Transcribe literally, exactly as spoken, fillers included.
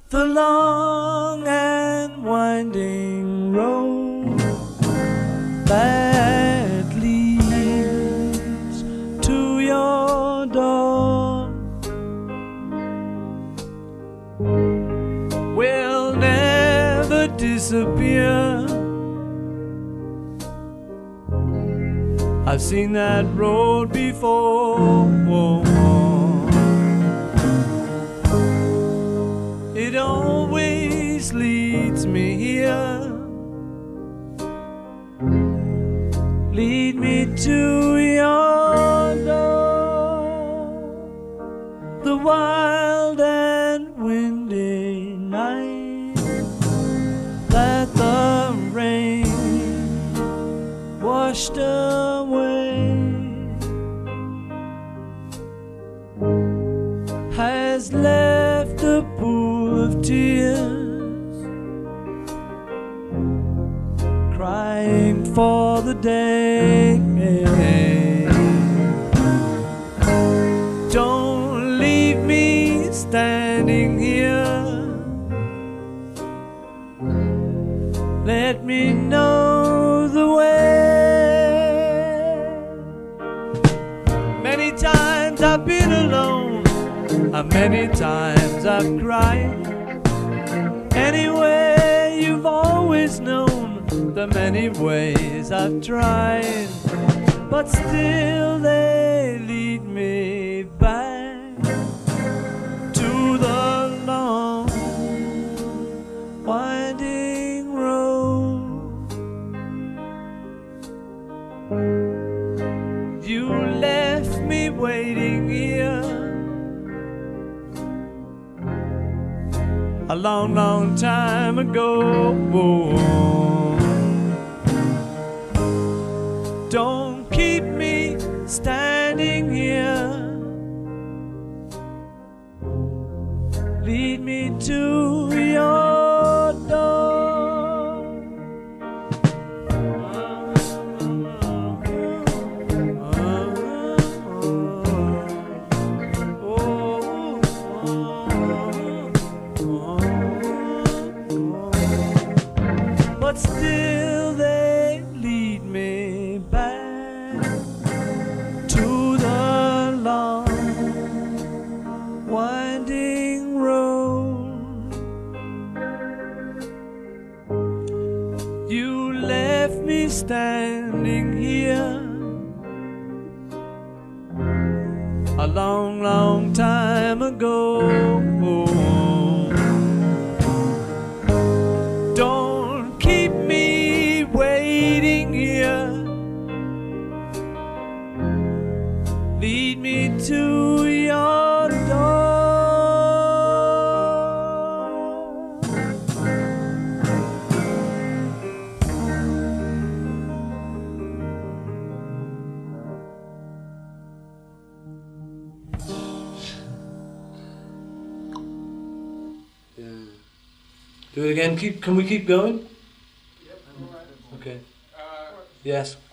the long and winding road that leads to your door will never disappear. I've seen that road before. It always leads me here. Lead me to your door. The wild and windy night that the rain washed away has left a pool of tears, crying for the day. Don't leave me standing here. Let me know the way. Many times I've been alone, many times I've cried. Anyway, you've always known the many ways I've tried, but still they lead me back to the long winding road. You left me waiting here a long, long time ago. Don't keep me standing here. Lead me to your door. But still they lead me back to the long winding road. You left me standing here a long, long time ago. Don't keep me waiting here. Lead me to your door. Yeah. Do it again. Keep. Can we keep going? Yep. Okay. Yes.